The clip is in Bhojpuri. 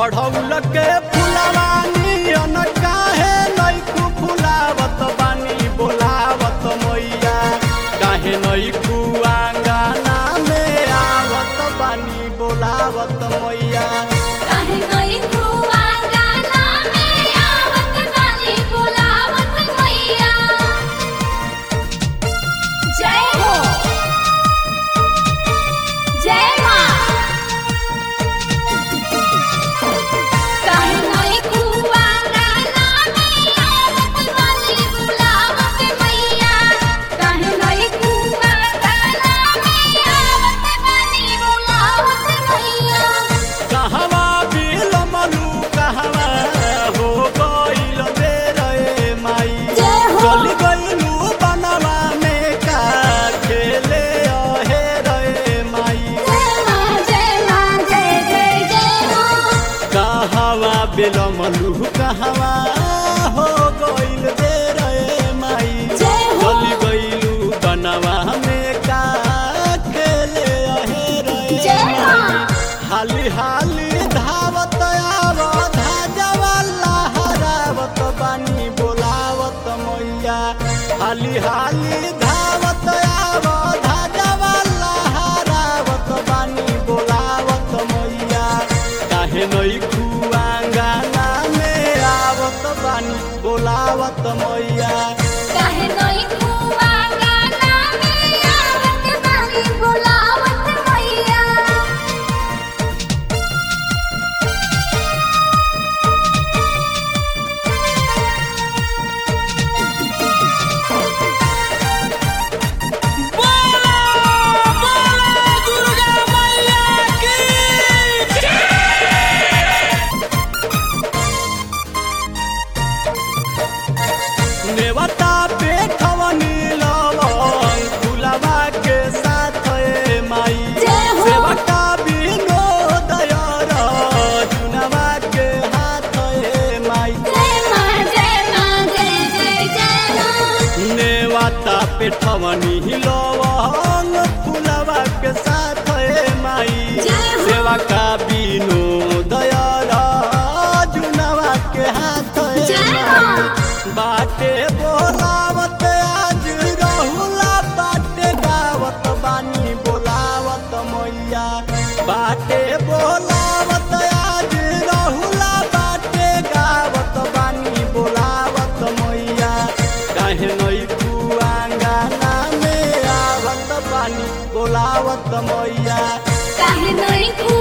अढ़ौल के फुलवानी अन काहे नैकु फुलावत बानी बोलावत मैया काहे नैकु आंगना में आवत बानी बोलावत मैया काहे नैकु आंगना में आवत बानी बोलावत मैया। जय हो जय माँ। काहे नैकु आंगना में आवत बानी बोलावत मैया काहे नैकु आंगना में आवत बानी बोलावत मैया। कहवा बिलमलू कहवा हो गइल बेरे माई जय हो। चली गइलू बनवा में का खेले अहे रे माई जय माँ जय माँ जय जय जय माँ। कहवा बिलमलू कहवा हो गइल बेरे माई जय हो। चली गइलू बनवा में का खेले अहे रे जय माई माँ। हाली हाली धावत आवत धाजवाला हरावत बानी बोलावत मैया हाली हाली धावत आवत धाजवाला हरावत बानी बोलावत मैया काहे नैकु आंगना में आवत बानी बोलावत मैया काहे नैकु आंगना में आवत बानी बोलावत मैया। नेवता पे खवनी लवंग फुलवा के साथ माई जय हो। सेवका विनोदय जुनवा के हाथ माई जय माँ जय माँ जय जय जय माँ। नेवता पे खवनी लवंग फुलवा के साथ माई जय हो। सेवका विनोदय जुनवा के हाथ जय माई माँ। बाटे बोलावत आज रहुला बाटे गावत बानी बोलावत मैया बाटे बोलावत आज रहुला बाटे गावत बानी बोलावत मैया काहे नैकु आंगना में आवत बानी बोलावत मैया काहे नैकु